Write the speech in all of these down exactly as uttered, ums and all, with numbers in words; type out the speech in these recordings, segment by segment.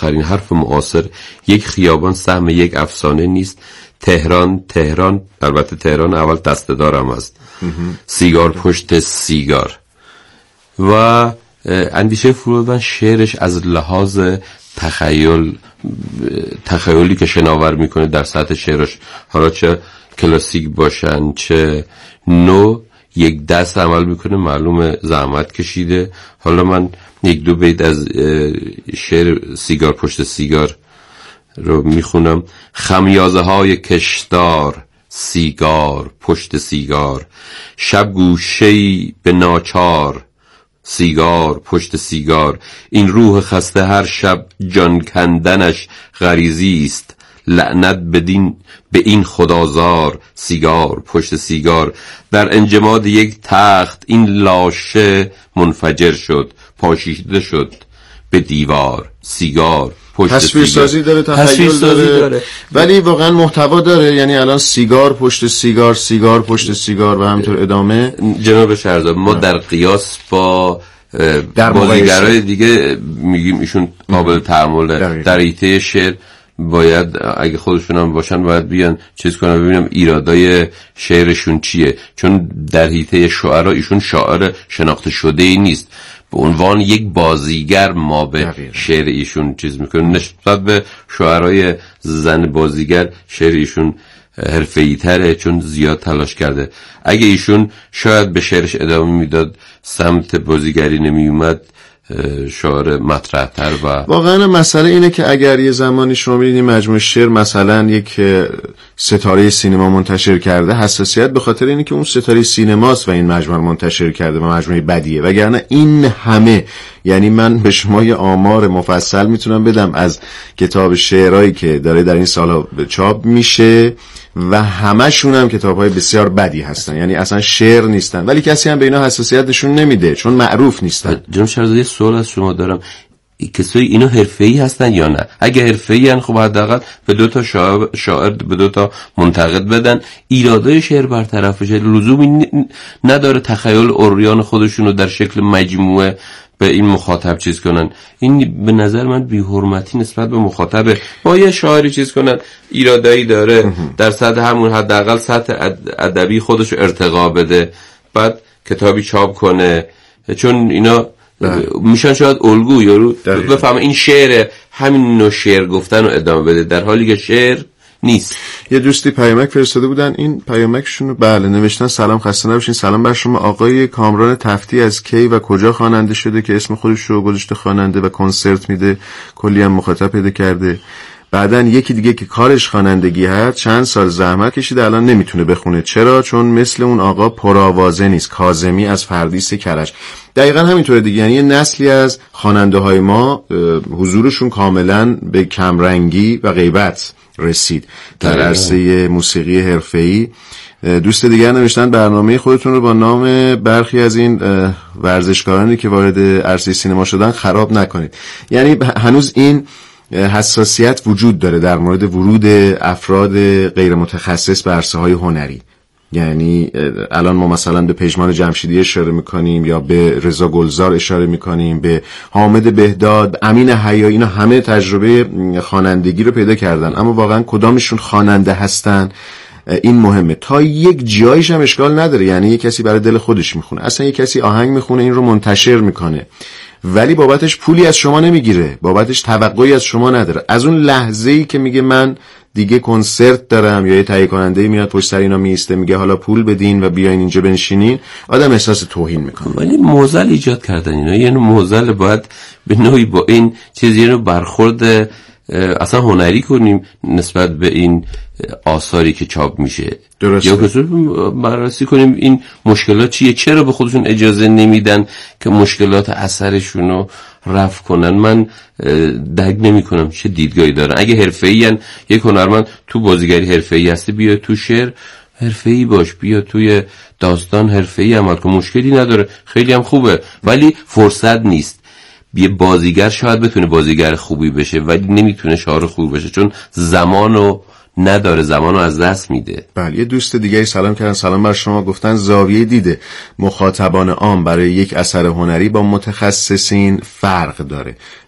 آخرین حرف معاصر، یک خیابان سهم یک افسانه نیست. تهران تهران البته تهران اول دسته‌دارم است. سیگار پشت سیگار. و اندیشه فرودمند شعرش از لحاظ تخیل تخیلی که شناور میکنه در سطح شعرش، حالا چه کلاسیک باشن چه نو، یک دست عمل میکنه، معلومه زحمت کشیده. حالا من یک دو بیت از شعر سیگار پشت سیگار رو میخونم. خمیازه های کشدار، سیگار پشت سیگار، شب گوشه‌ای به ناچار، سیگار پشت سیگار. این روح خسته هر شب جان کندنش غریزی است، لعنت بدین به این خدازار، سیگار پشت سیگار. در انجماد یک تخت این لاشه منفجر شد، پاشیده شد به دیوار، سیگار پشت تصویر سیگار. سازی داره، تخیل داره. داره ولی واقعا محتوا داره. یعنی الان سیگار پشت سیگار، سیگار پشت سیگار و همینطور ادامه. جناب شهرزاد، ما در قیاس با بازیگرای دیگه میگیم ایشون قابل تحمل. در حیطه شعر باید اگه خودشون هم باشن باید بیان چیز کنن، ببینم ایرادای شعرشون چیه، چون در حیطه شاعرها ایشون شاعر شناخته شده ای نیست. به عنوان یک بازیگر ما به شعر ایشون چیز میکنه، نسبت به شاعرای زن بازیگر شعر ایشون حرفه‌ای تره چون زیاد تلاش کرده. اگه ایشون شاید به شعرش ادامه میداد، سمت بازیگری نمی اومد، شاعر مطرح تر. و واقعا مسئله اینه که اگر یه زمانی شما ببینید مجموعه شعر مثلا یک ستاره سینما منتشر کرده، حساسیت به خاطر اینه که اون ستاره سینماست و این مجموعه منتشر کرده و مجموعه بدیه. وگرنه این همه، یعنی من به شما یه آمار مفصل میتونم بدم از کتاب شعرهایی که داره در این سالها چاپ میشه و همشون هم کتاب‌های بسیار بدی هستن، یعنی اصلا شعر نیستن، ولی کسی هم به اینا حساسیتشون نمیده چون معروف نیستن. جناب شهرزاد، یه سوال از شما دارم، کسایی اینا حرفه‌ای هستن یا نه؟ اگه حرفه‌ای ان خب حداقل به دو تا شاعر, شاعر به دو تا منتقد بدن، ایرادای شعر برطرف بشه. لزومی نداره تخیل عریان خودشون رو در شکل مجموعه به این مخاطب چیز کنن. این به نظر من بی‌حرمتی نسبت به مخاطبه. با یه شاعری چیز کنن، ایرادایی داره، در سطح همون حداقل سطح ادبی خودش ارتقا بده، بعد کتابی چاپ کنه، چون اینا میشن شاید الگو یارو بفهمه این شعر، همین نوع شعر گفتن رو ادامه بده، در حالی که شعر نیست. یه دوستی پیامک فرستاده بودن، این پیامکشون رو بله نوشتن: سلام، خسته نباشین. سلام بر شما. آقای کامران تفتی از کی و کجا خواننده شده که اسم خودش رو گذاشته خواننده و کنسرت میده، کلی هم مخاطب پیدا کرده. بعدن یکی دیگه که کارش خوانندگی هست، چند سال زحمت کشیده، الان نمیتونه بخونه. چرا؟ چون مثل اون آقا پرآوازه نیست. کاظمی از فردیس کرج. دقیقاً همینطوره دیگه. یعنی یه نسلی از خواننده های ما حضورشون کاملاً به کمرنگی و غیبت رسید در عرصه موسیقی حرفه‌ای. دوست دیگر نوشتن برنامه خودتون رو با نام برخی از این ورزشکارانی که وارد عرصه سینما شدن خراب نکنید. یعنی هنوز این حساسیت وجود داره در مورد ورود افراد غیر متخصص به عرصه‌های هنری. یعنی الان ما مثلا به پژمان جمشیدی اشاره میکنیم یا به رضا گلزار اشاره میکنیم، به حامد بهداد، امین حیایی، اینا همه تجربه خوانندگی رو پیدا کردن، اما واقعا کدامشون خواننده هستن این مهمه. تا یک جایش هم اشکال نداره، یعنی یک کسی برای دل خودش میخونه، اصلا یک کسی آهنگ میخونه این رو منتشر میکنه ولی بابتش پولی از شما نمیگیره، بابتش توقعی از شما نداره. از اون لحظه‌ای که میگه من دیگه کنسرت دارم یا یه تهیه کننده میاد پشت سر اینا میسته میگه حالا پول بدین و بیاین اینجا بنشینین، آدم احساس توهین میکنه. ولی معضل ایجاد کردن اینا، یعنی معضل باید به نوعی با این چیزی رو برخورد اصلا هنری کنیم نسبت به این آثاری که چاپ میشه. درسته. یا کسور بررسی کنیم این مشکلات چیه، چرا به خودشون اجازه نمیدن که مشکلات اثرشون رو رفع کنن. من درک نمی کنم چه دیدگاهی دارن. اگه حرفه‌ای ان، یک هنرمند تو بازیگری حرفه‌ای هستی، بیا تو شعر حرفه‌ای باش، بیا توی داستان حرفه‌ای عمل کن، مشکلی نداره، خیلی هم خوبه، ولی فرصت نیست. یه بازیگر شاید بتونه بازیگر خوبی بشه ولی نمیتونه شاعر خوبی بشه چون زمانو نداره، زمانو از دست میده. بله. یه دوست دیگه سلام کردن: سلام بر شما. گفتن زاویه دیده مخاطبان عام برای یک اثر هنری با متخصصین فرق داره.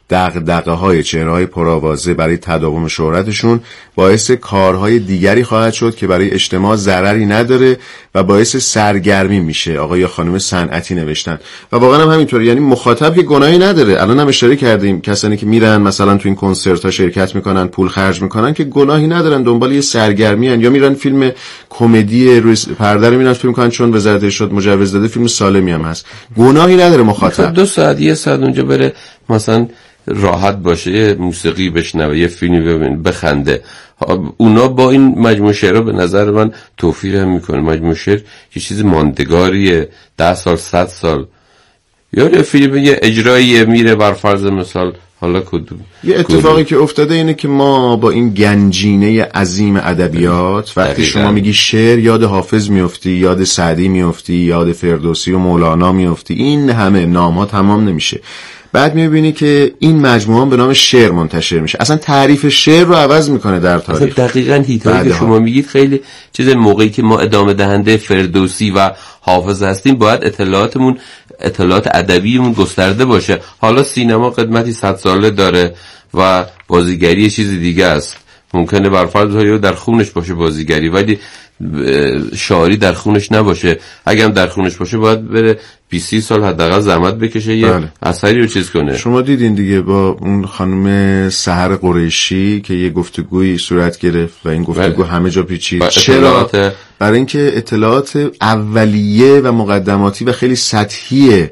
دغدغه‌های چهره‌های پرآوازه برای تداوم شهرتشون باعث کارهای دیگری خواهد شد که برای اجتماع ضرری نداره و باعث سرگرمی میشه. آقا یا خانم صنعتی نوشتن و واقعا هم همینطوره، یعنی مخاطب که گناهی نداره. الان هم اشاره کردیم کسانی که میرن مثلا تو این کنسرت‌ها شرکت میکنن، پول خرج میکنن، که گناهی ندارن، دنبال یه سرگرمی ان، یا میرن فیلم کمدی روی پرده رو میرن فیلم میکنن چون وزارت ارشاد مجوز داده، فیلم سالمی هم هست، گناهی نداره مخاطب. دو ساعت یه ساعت اونجا بره مثلا راحت باشه، یه موسیقی بشنوه، یه فیلمی ببین، بخنده. اونا با این مجموعه شعرها به نظر من توفیر هم میکنه. مجموعه شعر یه چیز ماندگاریه، ده سال صد سال. یا یه فیلم یه اجرایی میره بر فرض مثال حالا کدوم. یه اتفاقی که افتاده اینه که ما با این گنجینه عظیم ادبیات، وقتی شما میگی شعر یاد حافظ میافتی، یاد سعدی میافتی، یاد فردوسی و مولانا میافتی، این همه نام‌ها تمام نمیشه. بعد میبینی که این مجموعه به نام شعر منتشر میشه، اصلا تعریف شعر رو عوض میکنه در تاریخ. اصلا دقیقاً هیتایی که شما میگید خیلی چیز، موقعی که ما ادامه دهنده فردوسی و حافظ هستیم باید اطلاعاتمون، اطلاعات ادبیمون گسترده باشه. حالا سینما قدمتی صد ساله داره و بازیگری چیز دیگه است. ممکنه برفرض های در خونش باشه بازیگری، ولی شاعری در خونش نباشه. اگه هم در خونش باشه باید بره بیست سال حداقل زحمت بکشه یه بله. اثری رو چیز کنه. شما دیدین دیگه با اون خانم سحر قریشی که یه گفتگویی صورت گرفت و این گفتگو بله. همه جا پیچید. چرا؟ برای اینکه اطلاعات اولیه و مقدماتی و خیلی سطحی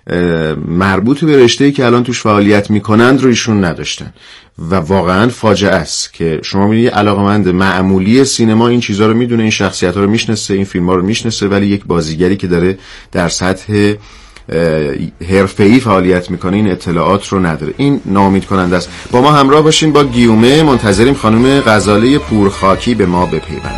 مربوط به رشته‌ای که الان توش فعالیت میکنند رو ایشون نداشتن و واقعا فاجعه است که شما میبینید یه علاقمند معمولی سینما این چیزا رو میدونه، این شخصیت‌ها رو میشناسه، این فیلم‌ها رو میشناسه، ولی یک بازیگری که داره در سطح حرفه‌ای فعالیت میکنه این اطلاعات رو نداره. این ناامید کننده است. با ما همراه باشین، با گیومه منتظریم خانم غزاله پورخاکی به ما بپیونده.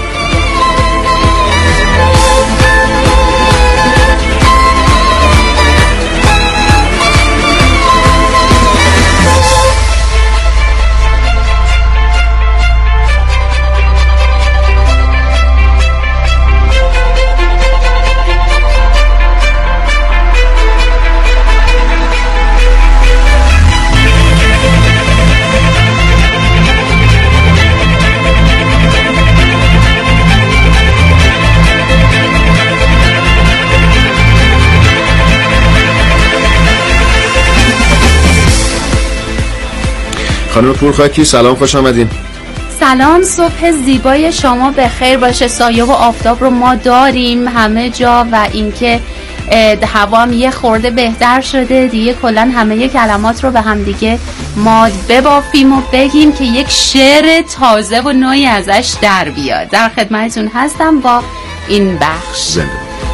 خانم پورخاکی سلام، خوش آمدین. سلام، صبح زیبای شما به خیر باشه. سایه و آفتاب رو ما داریم همه جا و اینکه هوا هم یه خورده بهتر شده دیگه. کلا همه کلمات رو به هم دیگه ما ببافیم و بگیم که یک شعر تازه و نوعی ازش در بیاد. در خدمتتون هستم با این بخش. زنده.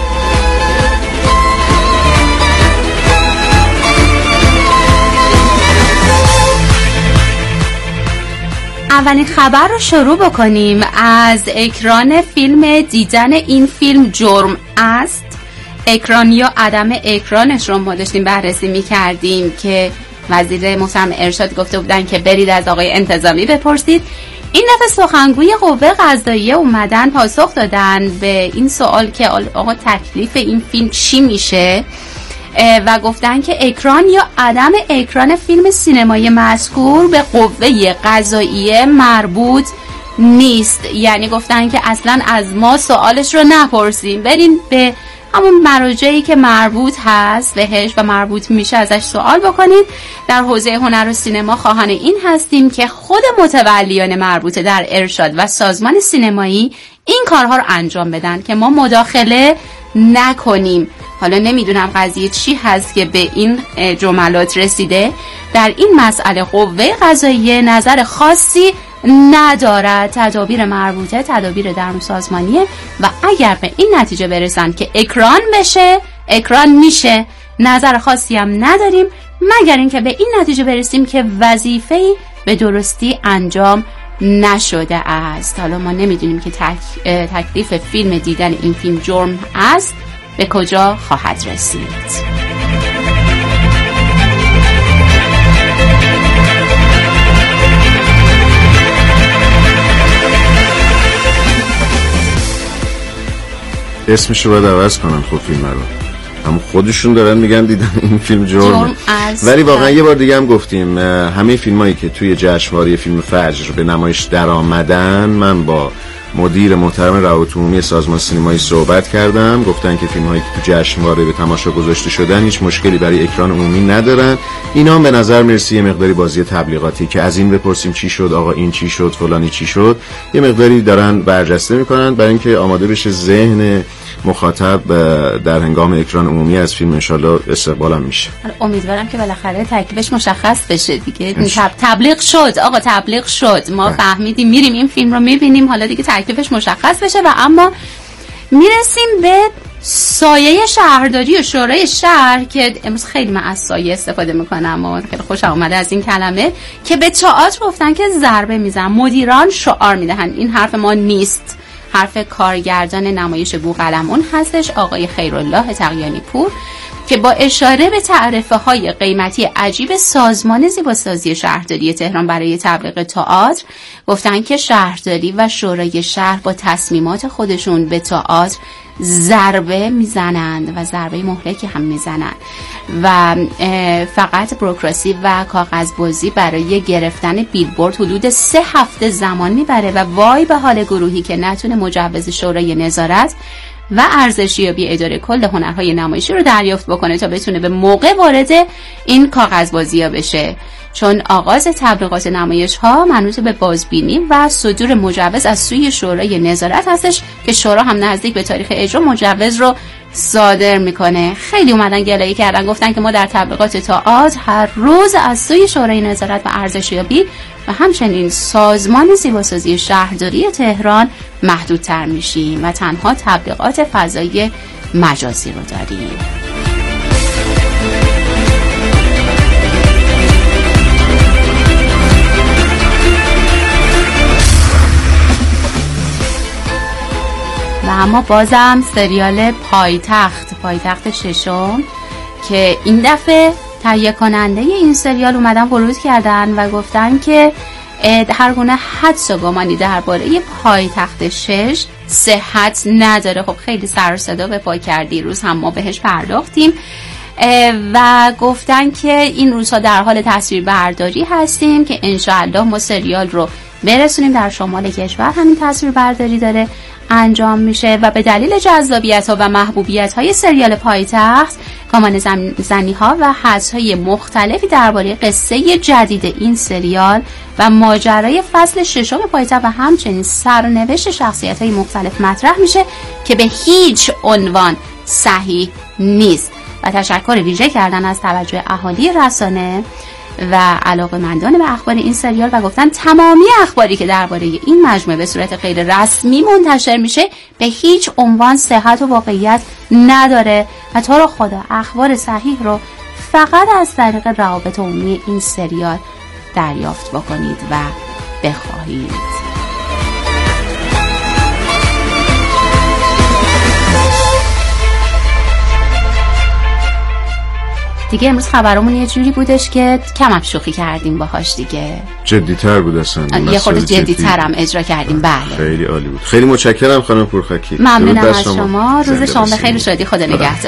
اولین خبر رو شروع بکنیم از اکران فیلم. دیدن این فیلم جرم است. اکران یا عدم اکرانش رو ما داشتیم بررسی می کردیم که وزیر محترم ارشاد گفته بودن که برید از آقای انتظامی بپرسید. این دفعه سخنگوی قوه قضاییه اومدن پاسخ دادن به این سوال که آقا تکلیف این فیلم چی میشه و گفتن که اکران یا عدم اکران فیلم سینمایی مذکور به قوه قضاییه مربوط نیست. یعنی گفتن که اصلا از ما سوالش رو نپرسیم، برین به همون مراجعی که مربوط هست بهش و مربوط میشه ازش سوال بکنید. در حوزه هنر و سینما خواهان این هستیم که خود متولیان مربوطه در ارشاد و سازمان سینمایی این کارها رو انجام بدن که ما مداخله نکنیم. حالا نمیدونم قضیه چی هست که به این جملات رسیده. در این مسئله قوه قضاییه نظر خاصی ندارد. تدابیر مربوطه تدابیر درون سازمانیه و اگر به این نتیجه برسن که اکران بشه اکران میشه. نظر خاصی هم نداریم مگر اینکه به این نتیجه برسیم که وظیفه‌ای به درستی انجام نشده است. حالا ما نمیدونیم که تک، تکلیف فیلم دیدن این فیلم جرم است به کجا خواهد رسید. اسمش رو باید عوض کنن خب فیلم رو. هم خودشون دارن میگن دیدن این فیلم جرم، ولی واقعا یه بار دیگه هم گفتیم همه فیلمایی که توی جشنواره فیلم فجر به نمایش در آمدن، من با مدیر محترم روابط عمومی سازمان سینمایی صحبت کردم، گفتن که فیلم‌هایی که تو جشنواره به تماشا گذاشته شدن هیچ مشکلی برای اکران عمومی ندارن. اینا هم به نظر میرسه یه مقداری بازی تبلیغاتی که از این بپرسیم چی شد، آقا این چی شد، فلانی چی شد، یه مقداری دارن برجسته میکنن برای اینکه آماده بشه ذهن مخاطب در هنگام اکران عمومی از فیلم انشالله استقبالم میشه. امیدوارم که بالاخره تکلیفش مشخص بشه دیگه. تب... تبلیغ شد آقا، تبلیغ شد، ما ده. فهمیدیم میریم این فیلم رو میبینیم، حالا دیگه تکلیفش مشخص بشه. و اما میرسیم به سایه شهرداری و شورای شهر که امروز خیلی من از سایه استفاده میکنم و خیلی خوشم اومده از این کلمه، که به تئاتر گفتن که ضربه میزنن، مدیران شعار میدهن. این حرف ما نیست، حرف کارگردان نمایش بوقلمون هستش، آقای خیرالله تقیانی پور، که با اشاره به تعرفه های قیمتی عجیب سازمان زیباسازی شهرداری تهران برای تبلیغ تئاتر گفتن که شهرداری و شورای شهر با تصمیمات خودشون به تئاتر ضربه میزنند و ضربه مهلکی هم میزنند و فقط بروکراسی و کاغذبازی برای گرفتن بیلبورد حدود سه هفته زمان میبره و وای به حال گروهی که نتونه مجوز شورای نظارت و ارزشیابی اداره کل هنرهای نمایشی رو دریافت بکنه تا بتونه به موقع وارد این کاغذبازی‌ها بشه، چون آغاز تبلیغات نمایش ها منوط به بازبینی و صدور مجوز از سوی شورای نظارت هستش که شورا هم نزدیک به تاریخ اجرا مجوز رو صادر میکنه. خیلی اومدن گلایه کردن، گفتن که ما در تبلیغات تئاتر هر روز از سوی شورای نظارت و ارزشیابی و همچنین سازمان زیباسازی شهرداری تهران محدودتر میشیم و تنها تبلیغات فضای مجازی رو داریم. و اما بازم سریال پایتخت پایتخت ششم که این دفعه تهیه کننده این سریال اومدن ورود کردن و گفتن که هر گونه حدس و گمانی درباره پایتخت شش صحت نداره. خب خیلی سر و صدا به پا کردی، روز هم ما بهش پرداختیم و گفتن که این روزها در حال تصویر برداری هستیم که انشاءالله ما سریال رو برسونیم در شمال کشور. همین تصویر برداری داره انجام میشه و به دلیل جذابیت ها و محبوبیت های سریال پایتخت کامان زنی ها و حدس های مختلفی درباره قصه جدید این سریال و ماجرای فصل ششم پایتخت و همچنین سرنوشت شخصیت های مختلف مطرح میشه که به هیچ عنوان صحیح نیست. و تشکر ویژه کردن از توجه اهالی رسانه و علاقه‌مندان به اخبار این سریال و گفتن تمامی اخباری که درباره این مجموعه به صورت غیر رسمی منتشر میشه به هیچ عنوان صحت و واقعیت نداره و تو رو خدا اخبار صحیح رو فقط از طریق روابط عمومی این سریال دریافت بکنید و بخواهید. دیگه امروز خبرامون یه جوری بودش که کم هم شوخی کردیم باهاش، دیگه جدی‌تر بود اصلا، یه خورده جدی‌تر هم اجرا کردیم. بله خیلی عالی بود. خیلی متشکرم خانم پورخکی، ممنونم از شما. روز شما بخیر و شادی. خدا نگهدار.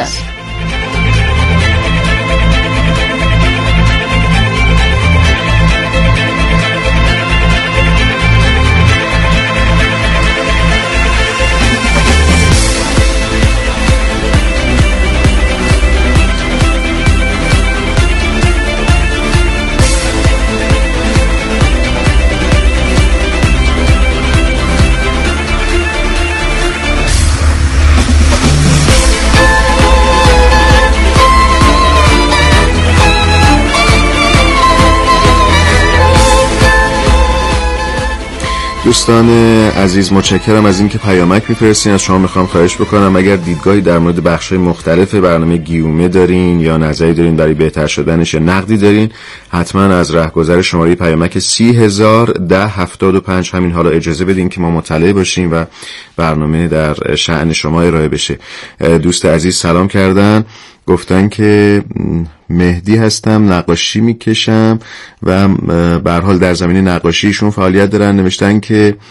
دوستان عزیز متشکرم از اینکه پیامک میفرستین. از شما میخوام خواهش بکنم اگر دیدگاهی در مورد بخش‌های مختلف برنامه گیومه دارین یا نظری دارین برای بهتر شدنش یا نقدی دارین، حتما از راهگذر شماره پیامک سی هزار ده هفتاد و پنج همین حالا اجازه بدین که ما مطلع باشیم و برنامه در شأن شما ارائه بشه. دوست عزیز سلام کردن، گفتن که مهدی هستم، نقاشی میکشم و به هر حال در زمینه نقاشیشون فعالیت دارن. نوشتن که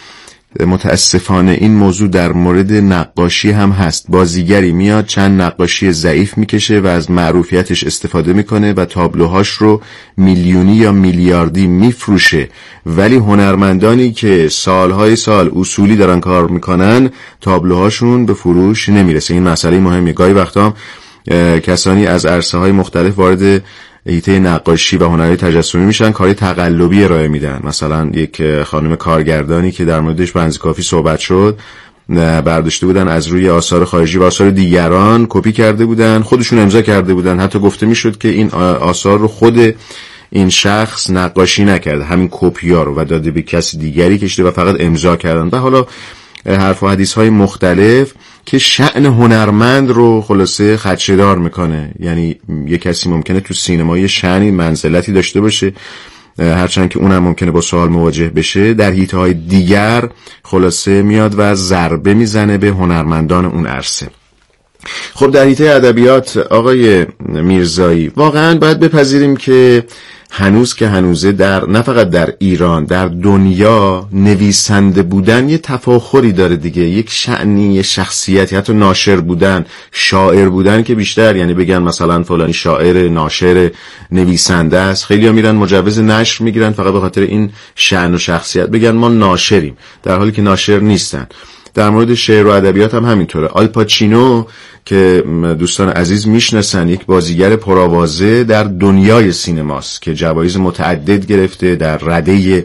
متاسفانه این موضوع در مورد نقاشی هم هست. بازیگری میاد چند نقاشی ضعیف میکشه و از معروفیتش استفاده میکنه و تابلوهاش رو میلیونی یا میلیاردی میفروشه، ولی هنرمندانی که سالهای سال اصولی دارن کار میکنن تابلوهاشون به فروش نمیرسه. این مسئله مهمه. گاهی وقتا کسانی از عرصه های مختلف وارد حیطه نقاشی و هنرهای تجسمی میشن، کاری تقلبی ارائه میدن. مثلا یک خانم کارگردانی که در موردش بنز کافی صحبت شد، برداشته بودن از روی آثار خارجی و آثار دیگران کپی کرده بودن، خودشون امضا کرده بودن. حتی گفته میشد که این آثار رو خود این شخص نقاشی نکرده، همین کپی‌ها رو و داده به کسی دیگری کشیده و فقط امضا کردن. و حالا حرف و حدیث های مختلف که شأن هنرمند رو خلاصه خدشه‌دار میکنه. یعنی یه کسی ممکنه تو سینما یه شأنی منزلتی داشته باشه، هرچند که اونم ممکنه با سوال مواجه بشه، در حیطه های دیگر خلاصه میاد و ضربه میزنه به هنرمندان اون عرصه. خب در حیطه ادبیات آقای میرزایی واقعا باید بپذیریم که هنوز که هنوزه در نه فقط در ایران، در دنیا نویسنده بودن یه تفاخری داره دیگه، یک شأنی، یه شخصیتی. حتی ناشر بودن، شاعر بودن که بیشتر، یعنی بگن مثلا فلانی شاعر، ناشر، نویسنده است. خیلی‌ها میرن مجوز نشر میگیرن فقط به خاطر این شأن و شخصیت، بگن ما ناشریم، در حالی که ناشر نیستن. در مورد شعر و ادبیات هم همینطوره. آلپاچینو که دوستان عزیز میشناسن، یک بازیگر پرآوازه در دنیای سینماست که جوایز متعدد گرفته، در رده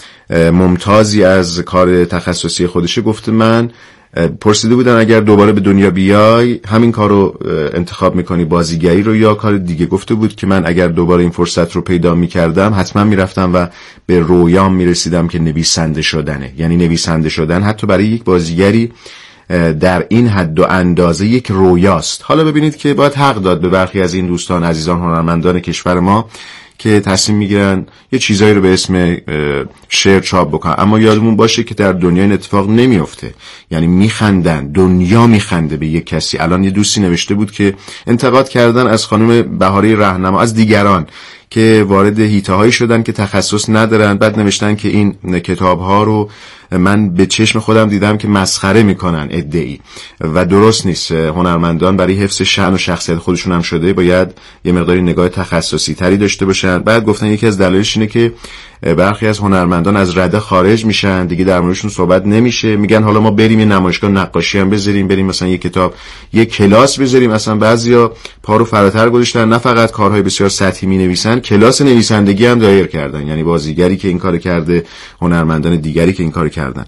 ممتازی از کار تخصصی خودشه. گفته من پرسیده بودن اگر دوباره به دنیا بیای همین کارو انتخاب میکنی، بازیگری رو یا کار دیگه؟ گفته بود که من اگر دوباره این فرصت رو پیدا میکردم حتما میرفتم و به رویام میرسیدم که نویسنده شدنه. یعنی نویسنده شدن حتی برای یک بازیگری در این حد و اندازه یک رویاست. حالا ببینید که باید حق داد به برخی از این دوستان عزیزان هنرمندان کشور ما که تصمیم میگیرن یه چیزایی رو به اسم شعر چاپ بکنن، اما یادمون باشه که در دنیا این اتفاق نمیفته. یعنی میخندن، دنیا میخنده به یک کسی. الان یه دوستی نوشته بود که انتقاد کردن از خانم بهاری رهنما، از دیگران که وارد حیطه‌هایی شدن که تخصص ندارن، بعد نوشتن که این کتاب‌ها رو من به چشم خودم دیدم که مسخره میکنن ادعی و درست نیست. هنرمندان برای حفظ شأن و شخصیت خودشون هم شده باید یه مقداری نگاه تخصصی تری داشته باشن. بعد گفتن یکی از دلایلش اینه که برخی از هنرمندان از رده خارج میشن، دیگه در موردشون صحبت نمیشه. میگن حالا ما بریم یه نمایشگاه نقاشی هم بذاریم، بریم مثلا یه کتاب، یه کلاس بذاریم. اصلا بعضیا پا رو فراتر گذاشتن، نه فقط کارهای بسیار سطحی مینویسن، کلاس نویسندگی هم دایر کردن. یعنی بازیگری که این کارو کرده، هنرمندان دیگری که این کارو کردن.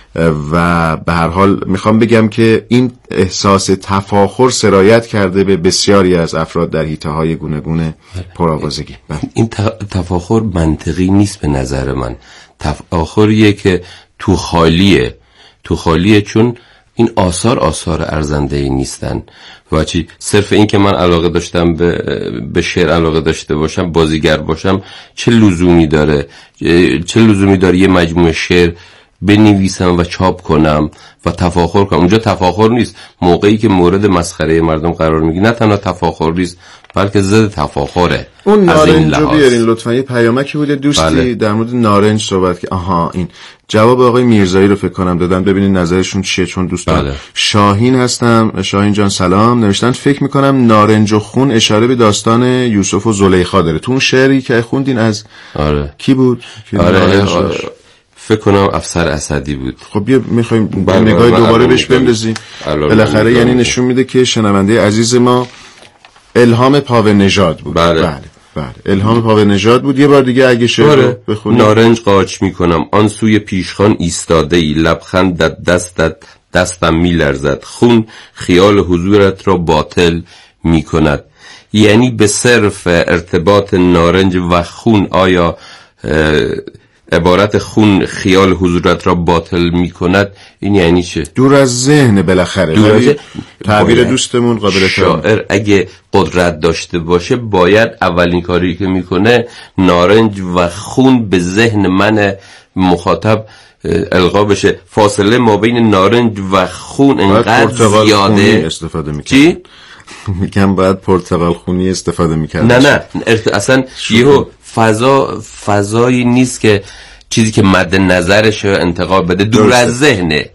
و به هر حال میخوام بگم که این احساس تفاخر سرایت کرده به بسیاری از افراد در حیطه‌های گوناگون پرآوازگی. این تفاخر منطقی نیست به نظر من. تفاخریه که تو خالیه، تو خالیه چون این آثار آثار ارزنده‌ای نیستن. و چی صرف این که من علاقه داشتم به به شعر علاقه داشته باشم، بازیگر باشم، چه لزومی داره؟ چه لزومی داره یه مجموعه شعر بنویسم و چاپ کنم و تفاخر کنم؟ اونجا تفاخر نیست. موقعی که مورد مسخره مردم قرار میگیره نه تنها تفاخر نیست بلکه ضد تفاخره. اون نارنج رو بیارین لطفا. یه پیامکی بوده دوستی بله. در مورد نارنج صحبت که آها این جواب آقای میرزایی رو فکر کنم دادن، ببینید نظرشون چیه. چون دوستان بله. شاهین هستم. شاهین جان سلام. نوشتن فکر میکنم نارنج و خون اشاره به داستان یوسف و زلیخا داره. تو اون شعری که خوندین از آره. کی بود؟ آره فکر کنم افسر اسدی بود. خب بیا میخوایم نگاه دوباره بهش بندازیم. بالاخره یعنی نشون میده که شنونده عزیز ما الهام پاوه نژاد بود. بله. بله. بله. الهام پاوه نژاد بود. یه بار دیگه اگه شعر بخونی. نارنج قاچ میکنم آن سوی پیشخان ایستاده ای، لبخند در دستت دستم میلرزد، خون خیال حضورت را باطل میکند. یعنی به صرف ارتباط نارنج و خون آیا عبارت خون خیال حضورت را باطل می کند این یعنی چه؟ دور از ذهن بالاخره. دور از تعبیر دوستمون قابل شاعر اگه قدرت داشته باشه باید اولین کاری که میکنه نارنج و خون به ذهن من مخاطب القا بشه. فاصله ما بین نارنج و خون انقدر زیاده استفاده میکنه. چی؟ میگم باید پرتقال خونی استفاده میکرد. نه نه اصلا یهو فضا فضایی نیست که چیزی که مد نظرش انتقال بده دور از ذهنه.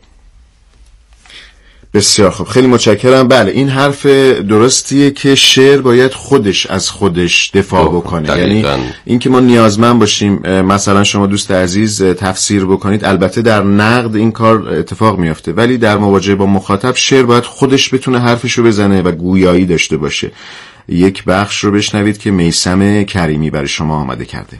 بسیار خوب، خیلی متشکرم. بله این حرف درستیه که شعر باید خودش از خودش دفاع بکنه. یعنی اینکه ما نیازمند باشیم مثلا شما دوست عزیز تفسیر بکنید، البته در نقد این کار اتفاق میفته، ولی در مواجهه با مخاطب شعر باید خودش بتونه حرفشو بزنه و گویایی داشته باشه. یک بخش رو بشنوید که میثم کریمی برای شما آماده کرده.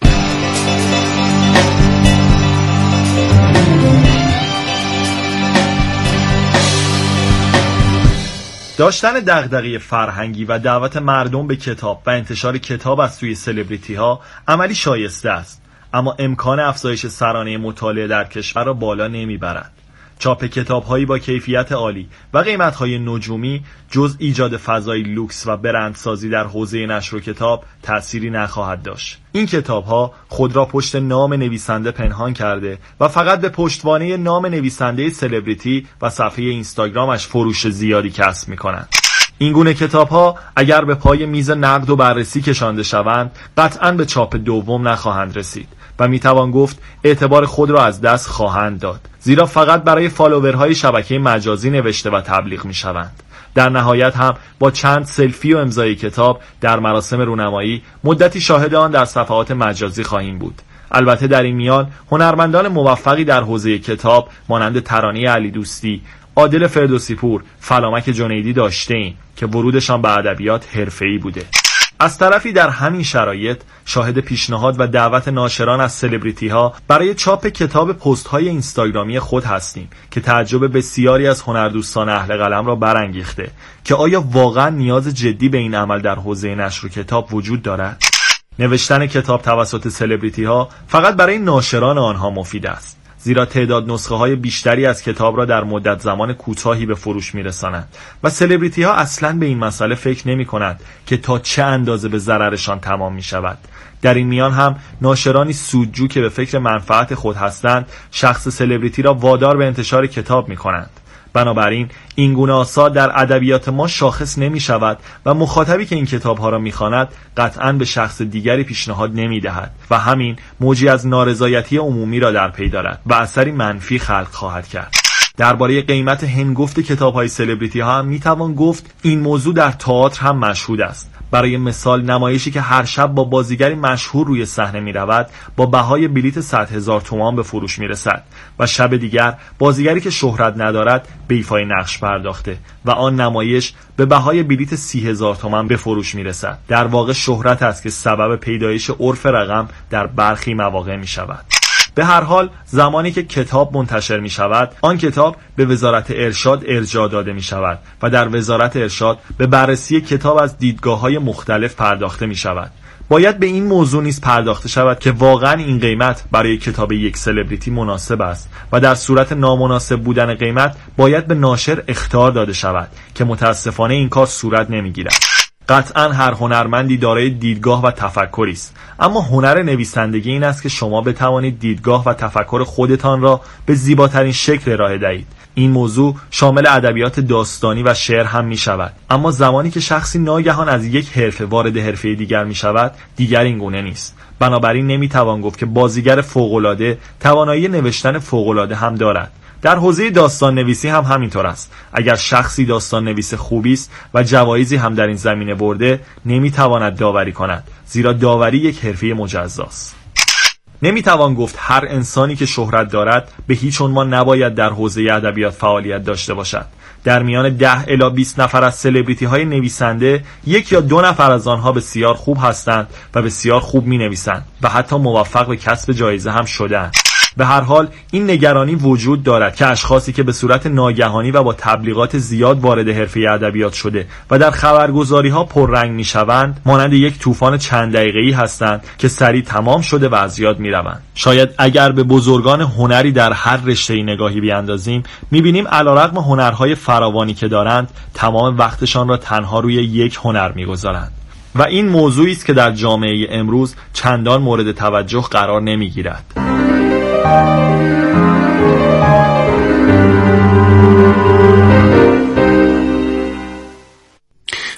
داشتن دغدغه فرهنگی و دعوت مردم به کتاب و انتشار کتاب از سوی سلبریتی ها عملی شایسته است، اما امکان افزایش سرانه مطالعه در کشور را بالا نمیبرد. چاپ کتاب‌هایی با کیفیت عالی و قیمت‌های نجومی جز ایجاد فضای لوکس و برندسازی در حوزه نشر و کتاب تأثیری نخواهد داشت. این کتاب‌ها خود را پشت نام نویسنده پنهان کرده و فقط به پشتوانه نام نویسنده سلبریتی و صفحه اینستاگرامش فروش زیادی کسب می‌کنند. این گونه کتاب‌ها اگر به پای میز نقد و بررسی کشانده شوند، قطعاً به چاپ دوم نخواهند رسید و میتوان گفت اعتبار خود را از دست خواهند داد، زیرا فقط برای فالوورهای شبکه مجازی نوشته و تبلیغ میشوند. در نهایت هم با چند سلفی و امضای کتاب در مراسم رونمایی مدتی شاهد آن در صفحات مجازی خواهیم بود. البته در این میان هنرمندان موفقی در حوزه کتاب مانند ترانه علی دوستی، عادل فردوسی پور، فلامک جنیدی داشته‌ایم که ورودشان به ادبیات حرفه‌ای بوده. از طرفی در همین شرایط شاهد پیشنهاد و دعوت ناشران از سلبریتی ها برای چاپ کتاب پست های اینستاگرامی خود هستیم که تعجب بسیاری از هنردوستان اهل قلم را برانگیخته که آیا واقعا نیاز جدی به این عمل در حوزه نشر و کتاب وجود دارد؟ نوشتن کتاب توسط سلبریتی ها فقط برای ناشران آنها مفید است، زیرا تعداد نسخه های بیشتری از کتاب را در مدت زمان کوتاهی به فروش میرسانند و سلبریتی ها اصلاً به این مسئله فکر نمی کنند که تا چه اندازه به ضررشان تمام می شود. در این میان هم ناشرانی سودجو که به فکر منفعت خود هستند شخص سلبریتی را وادار به انتشار کتاب می کنند. بنابراین این گونه آثار در ادبیات ما شاخص نمی شود و مخاطبی که این کتاب ها را می خواند قطعاً به شخص دیگری پیشنهاد نمی دهد و همین موجی از نارضایتی عمومی را در پی دارد و اثری منفی خلق خواهد کرد. درباره قیمت هنگفت کتاب های سلبریتی ها هم می توان گفت این موضوع در تئاتر هم مشهود است. برای مثال نمایشی که هر شب با بازیگری مشهور روی صحنه می رود با بهای بلیت صد هزار تومان به فروش می رسد و شب دیگر بازیگری که شهرت ندارد به ایفای نقش پرداخته و آن نمایش به بهای بلیت سی هزار تومان به فروش می رسد. در واقع شهرت است که سبب پیدایش عرف رقم در برخی مواقع می شود. به هر حال زمانی که کتاب منتشر می شود آن کتاب به وزارت ارشاد ارجاع داده می شود و در وزارت ارشاد به بررسی کتاب از دیدگاه‌های مختلف پرداخته می شود. باید به این موضوع نیز پرداخته شود که واقعا این قیمت برای کتاب یک سلبریتی مناسب است و در صورت نامناسب بودن قیمت باید به ناشر اخطار داده شود که متاسفانه این کار صورت نمی گیرد. قطعاً هر هنرمندی دارای دیدگاه و تفکری است، اما هنر نویسندگی این است که شما بتوانید دیدگاه و تفکر خودتان را به زیباترین شکل ارائه دهید. این موضوع شامل ادبیات داستانی و شعر هم می شود، اما زمانی که شخصی ناگهان از یک حرفه وارد حرفه دیگر می شود دیگر این گونه نیست. بنابراین نمی توان گفت که بازیگر فوق‌العاده توانایی نوشتن فوق‌العاده هم دارد. در حوزه داستان نویسی هم همینطور است. اگر شخصی داستان نویس خوبی است و جوایزی هم در این زمینه برده نمیتواند داوری کند، زیرا داوری یک حرفه مجزاست. نمیتوان گفت هر انسانی که شهرت دارد به هیچ عنوان نباید در حوزه ادبیات فعالیت داشته باشد. در میان ده الی بیست نفر از سلبریتی های نویسنده یک یا دو نفر از آنها بسیار خوب هستند و بسیار خوب می نویسند و حتی موفق به کسب جایزه هم شدند. به هر حال این نگرانی وجود دارد که اشخاصی که به صورت ناگهانی و با تبلیغات زیاد وارد حرفه ادبیات شده و در خبرگزاری‌ها پررنگ می‌شوند مانند یک طوفان چند دقیقه‌ای هستند که سریع تمام شده و از یاد می‌روند. شاید اگر به بزرگان هنری در هر رشته‌ای نگاهی بیاندازیم می‌بینیم علیرغم هنرهای فراوانی که دارند تمام وقتشان را تنها روی یک هنر می‌گذارند و این موضوعی است که در جامعه امروز چندان مورد توجه قرار نمی‌گیرد.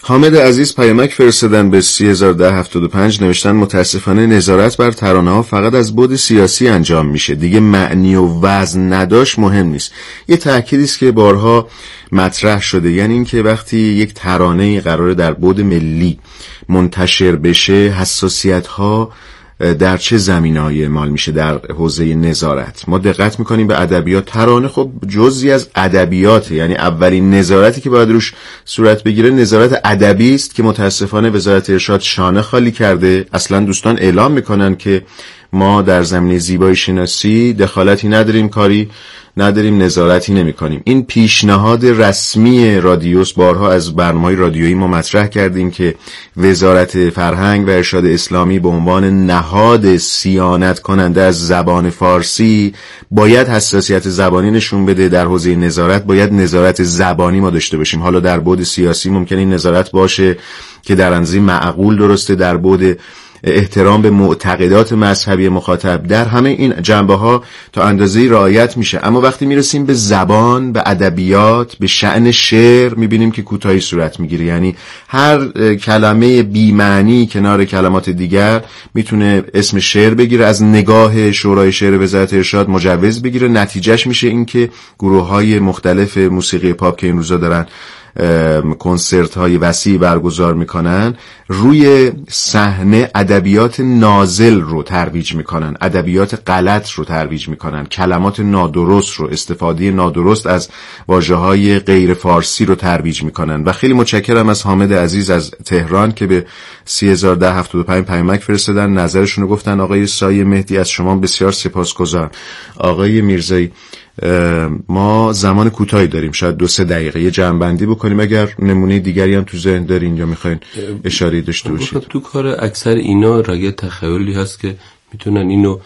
حامد عزیز پیامک فرستادن به سی هزار و ده هفتاد و پنج، نوشتن متاسفانه نظارت بر ترانه ها فقط از بعد سیاسی انجام میشه، دیگه معنی و وزن نداشت مهم نیست. یه تأکیدی است که بارها مطرح شده، یعنی این که وقتی یک ترانه قراره در بعد ملی منتشر بشه، حساسیت ها در چه زمینه‌ای اعمال میشه در حوزه نظارت. ما دقت میکنیم به ادبیات. ترانه خب جزئی از ادبیات، یعنی اولین نظارتی که باید روش صورت بگیره نظارت ادبی است که متاسفانه وزارت ارشاد شانه خالی کرده. اصلا دوستان اعلام میکنن که ما در زمینه زیبایی شناسی دخالتی نداریم، کاری نداریم، نظارتی نمی کنیم. این پیشنهاد رسمی رادیوس، بارها از برنامه‌های رادیویی ما مطرح کردیم که وزارت فرهنگ و ارشاد اسلامی به عنوان نهاد صیانت کننده از زبان فارسی باید حساسیت زبانی نشون بده. در حوزه نظارت باید نظارت زبانی ما داشته باشیم. حالا در بعد سیاسی ممکن این نظارت باشه که در اندازه معقول درسته، در بعد احترام به معتقدات مذهبی مخاطب، در همه این جنبه ها تا اندازه‌ای رعایت میشه. اما وقتی میرسیم به زبان، به ادبیات، به شأن شعر، میبینیم که کوتاهی صورت میگیره. یعنی هر کلمه بی معنی کنار کلمات دیگر میتونه اسم شعر بگیره، از نگاه شورای شعر وزارت ارشاد مجوز بگیره. نتیجهش میشه این که گروه‌های مختلف موسیقی پاپ که این روزا دارن کنسرت های وسیع برگزار میکنن، روی صحنه ادبیات نازل رو ترویج میکنن، ادبیات غلط رو ترویج میکنن، کلمات نادرست رو، استفاده نادرست از واژه‌های غیر فارسی رو ترویج میکنن. و خیلی متشکرم از حامد عزیز از تهران که به سی هزار و ده هفتاد و پنج پیامک فرستادن، نظرشون رو گفتن. آقای سایه مهدی از شما بسیار سپاسگزارم. آقای میرزایی، ما زمان کوتاهی داریم، شاید دو سه دقیقه یه جمع‌بندی بکنیم. اگر نمونه دیگری هم تو ذهن دارین یا میخواین اشاره داشته باشید. تو کار اکثر اینا رگه تخیلی هست که میتونن اینو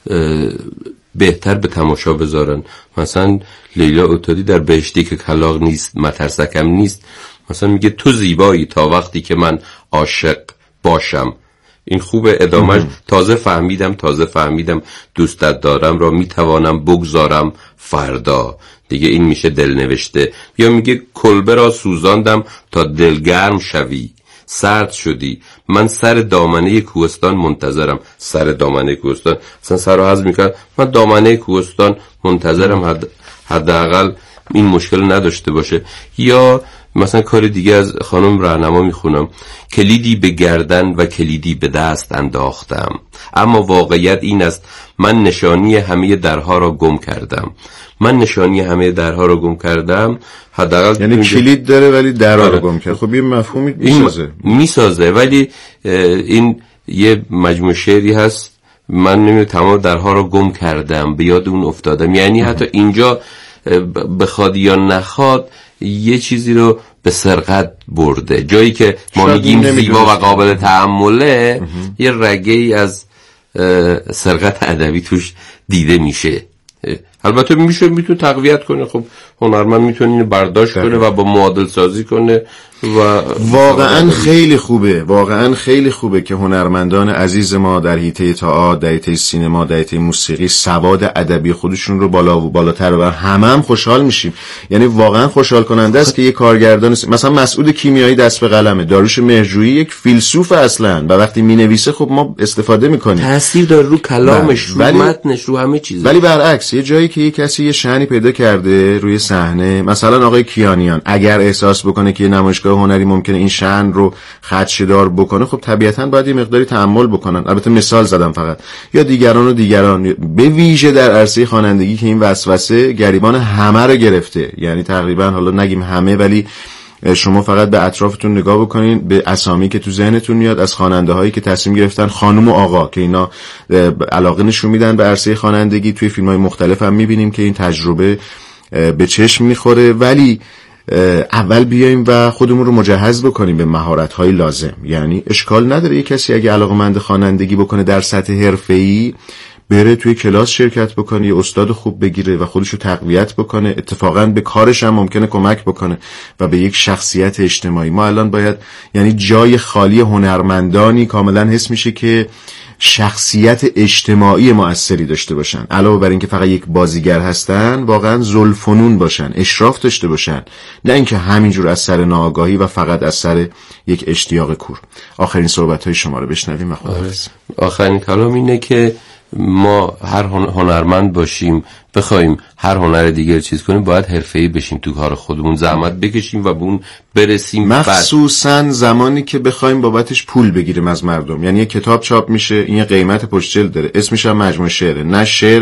بهتر به تماشا بذارن. مثلا لیلا اوتادی در بهشتی که کلاغ نیست مترسکم نیست، مثلا میگه تو زیبایی تا وقتی که من عاشق باشم. این خوبه، ادامهش تازه فهمیدم تازه فهمیدم دوستت دارم را میتوانم بگذارم فردا. دیگه این میشه دل نوشته. یا میگه کلبه را سوزاندم تا دلگرم شوی، سرد شدی، من سر دامنه کوهستان منتظرم. سر دامنه کوهستان اصلا سر رو حذف میکرد، من دامنه کوهستان منتظرم، حد حداقل این مشکل نداشته باشه. یا مثلا کار دیگه از خانم راهنما میخونم، کلیدی به گردن و کلیدی به دست انداختم، اما واقعیت این است من نشانی همه درها را گم کردم. من نشانی همه درها را گم کردم، حداقل یعنی کلید داره ولی درها را گم کرد. خب این مفهومی میسازه میسازه ولی این یه مجموعه شعری هست، من نمیدونم تمام درها را گم کردم، به یاد اون افتادم. یعنی حتی اینجا بخواد یا نخواد یه چیزی رو به سرقت برده. جایی که ما میگیم زیبا و قابل تأمله، یه رگه ای از سرقت ادبی توش دیده میشه. البته میشه میتونه تقویت کنه، خب هنرمند میتونه اینو برداشت کنه و با معادل سازی کنه و واقعا خیلی خوبه، واقعا خیلی خوبه که هنرمندان عزیز ما در حیطه تئاتر، در حیطه سینما، در حیطه موسیقی سواد ادبی خودشون رو بالا و بالاتر و همه هم خوشحال میشیم. یعنی واقعا خوشحال کننده است که یک کارگردان مثلا مسعود کیمیایی دست به قلمه، داریوش مهرجویی یک فیلسوف اصلا و وقتی مینویسه خب ما استفاده میکنیم، تاثیر داره رو کلامش، رو متنش، رو همه چیز. ولی برعکس یه جایی که یه کسی یه شأنی پیدا کرده روی صحنه، مثلا آقای کیانیان اگر احساس بکنه که نمایشگاه هنری ممکنه این شأن رو خدشه‌دار بکنه، خب طبیعتاً باید یه مقداری تأمل بکنن. البته مثال زدم فقط. یا دیگران و دیگران، به ویژه در عرصه خوانندگی که این وسوسه گریبان همه رو گرفته. یعنی تقریبا، حالا نگیم همه، ولی شما فقط به اطرافتون نگاه بکنین، به اسامی که تو ذهنتون میاد از خواننده هایی که تصمیم گرفتن، خانم و آقا که اینا علاقه نشون میدن به عرصه خوانندگی. توی فیلم های مختلف هم میبینیم که این تجربه به چشم میخوره. ولی اول بیایم و خودمون رو مجهز بکنیم به مهارت‌های لازم. یعنی اشکال نداره یه کسی اگه علاقه‌مند خوانندگی بکنه در سطح حرفه‌ای، بره توی کلاس شرکت بکنه، یه استاد خوب بگیره و خودشو تقویت بکنه. اتفاقاً به کارش هم ممکنه کمک بکنه و به یک شخصیت اجتماعی. ما الان باید، یعنی جای خالی هنرمندانی کاملاً حس میشه که شخصیت اجتماعی مؤثری داشته باشن، علاوه بر اینکه فقط یک بازیگر هستن واقعا ذوالفنون باشن، اشراف داشته باشن، نه اینکه همینجور از سر ناآگاهی و فقط از سر یک اشتیاق کور. آخرین صحبت‌های شما رو بشنویم و خداحافظ. آخرین کلام اینه که ما هر هنرمند باشیم، بخوایم هر هنر دیگر چیز کنیم، باید حرفه‌ای بشیم، تو کار خودمون زحمت بکشیم و به اون برسیم، مخصوصا زمانی که بخوایم بابتش پول بگیریم از مردم. یعنی یه کتاب چاپ میشه، این یه قیمت پشت جلد داره، اسمش هم مجموعه شعره، نه شعر